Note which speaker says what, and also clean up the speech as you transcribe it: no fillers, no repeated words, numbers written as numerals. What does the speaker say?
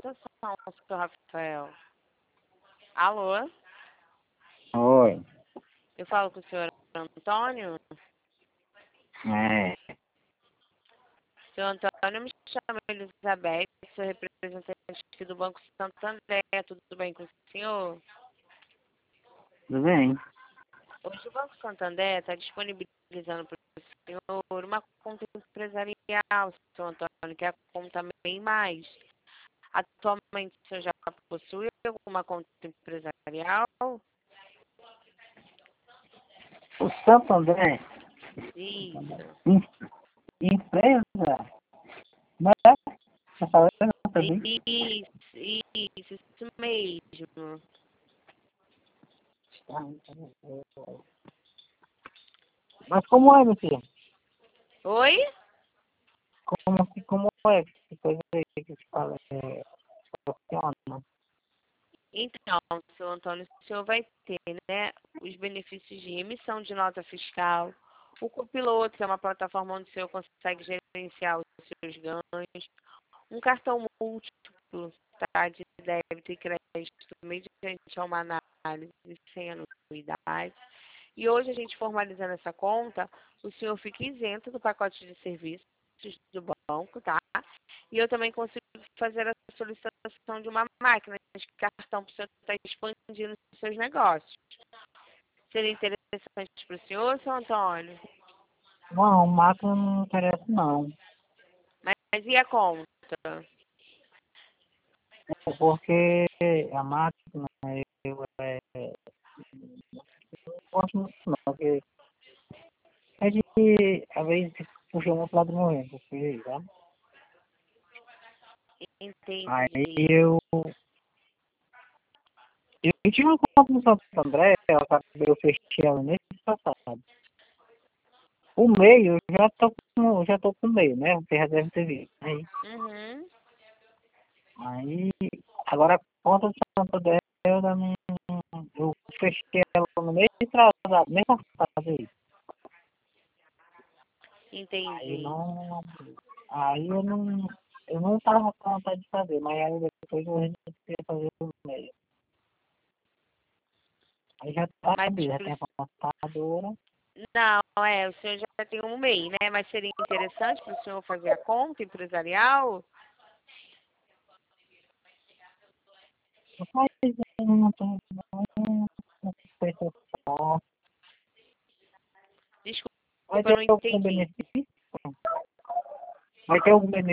Speaker 1: Atenção, seu Rafael. Alô?
Speaker 2: Oi.
Speaker 1: Eu falo com o senhor Antônio?
Speaker 2: É.
Speaker 1: Senhor Antônio, me chama Elizabeth, sou representante aqui do Banco Santander. Tudo bem com o senhor?
Speaker 2: Tudo bem?
Speaker 1: Hoje o Banco Santander está disponibilizando para o senhor uma conta empresarial, senhor Antônio, que é a conta MEI Mais. Atualmente o senhor já possui alguma conta empresarial?
Speaker 2: O Santander,
Speaker 1: Isso.
Speaker 2: empresa, mas tá falando também.
Speaker 1: Isso mesmo.
Speaker 2: Mas como é, meu filho?
Speaker 1: Oi?
Speaker 2: Como é que coisa aí que se fala? Funciona?
Speaker 1: Então, seu Antônio, o senhor vai ter, né, os benefícios de emissão de nota fiscal, o copiloto, que é uma plataforma onde o senhor consegue gerenciar os seus ganhos, um cartão múltiplo, tá, de débito e crédito, mediante a uma análise sem anuidade. E hoje, a gente formalizando essa conta, o senhor fica isento do pacote de serviços do banco, tá? E eu também consigo fazer a solicitação de uma máquina de cartão para o senhor estar expandindo os seus negócios. Seria interessante para o senhor, seu Antônio?
Speaker 2: Não, máquina não interessa não.
Speaker 1: Mas e a conta?
Speaker 2: Porque a máquina, eu não gosto muito não, porque a gente, às vezes, puxa muito lado do momento, porque, sabe? Aí
Speaker 1: Entendi.
Speaker 2: eu tinha uma conta no Santo André, eu fechei ela mês passado. O meio, eu já tô com o meio, né? Você já deve ter visto.
Speaker 1: Uhum.
Speaker 2: Aí agora a conta do Santo André, eu fechei ela no mês atrasado, mês passado aí. Aí
Speaker 1: Entendi.
Speaker 2: não, aí eu não tava com vontade de fazer, mas aí depois eu resolvi fazer o meio. Aí já tá,
Speaker 1: Mas
Speaker 2: já tem a computadora.
Speaker 1: não, o senhor já tem um MEI, né? Mas seria interessante para o senhor fazer a conta empresarial?
Speaker 2: Mas eu não tô, não sei se eu faço.
Speaker 1: Desculpa,
Speaker 2: Vai
Speaker 1: eu
Speaker 2: ter
Speaker 1: não
Speaker 2: algum
Speaker 1: entendi.
Speaker 2: benefício? Vai ter algum benefício?